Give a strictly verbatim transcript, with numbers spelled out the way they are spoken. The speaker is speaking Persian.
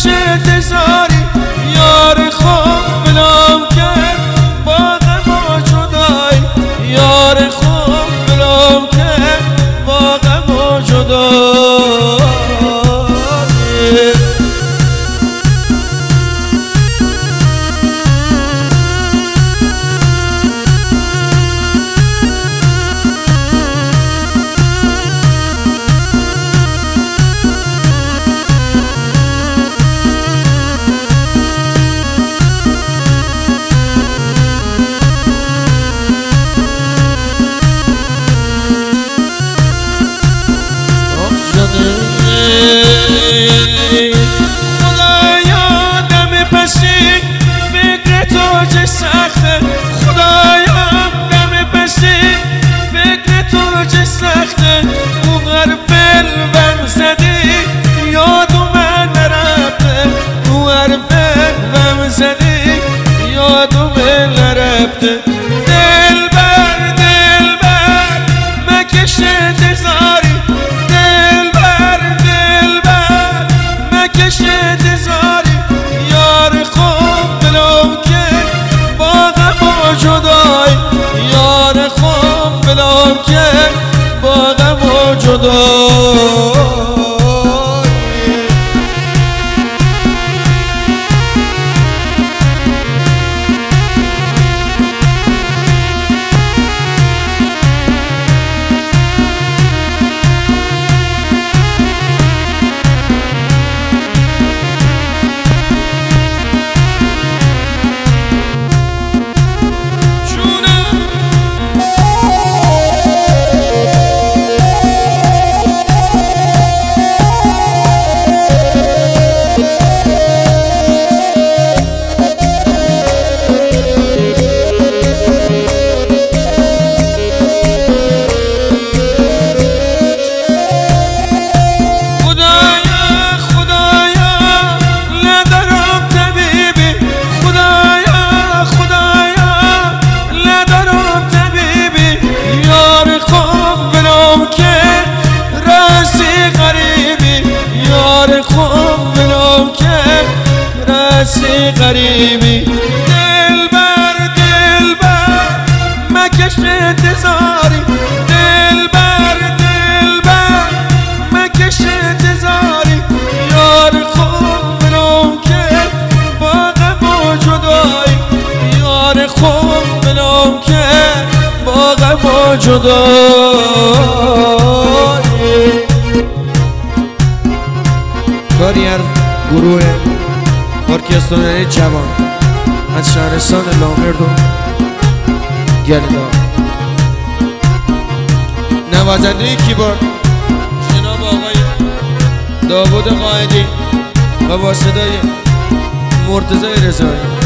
مکش انتظاری یار خوب بلام کرد با غم و جدایی یار خوب بلام کرد با غم و جدایی خدایا دم پسی فکر تو چه سخته خدایا دم پسی فکر تو چه سخته اون حرف غم زدی یاد من نرفته اون حرف غم زدی یاد من نرفته دلبر دلبر مکش انتظاری انتظاری یار خوب بلام کرد با غم و جدایی یار خوب بلام کرد با غم و جدایی غریبی دلبر دلبر مکش انتظاری دلبر دلبر مکش انتظاری یار خوب بلام کرد با غم و جدایی یار خوب بلام کرد با غم و جدایی کاریر گروه ارکسترای جوان از شهرستان لامرد و گلدار نوازنده کیبورد جناب آقای داوود قائدی و با صدای مرتضی رضایی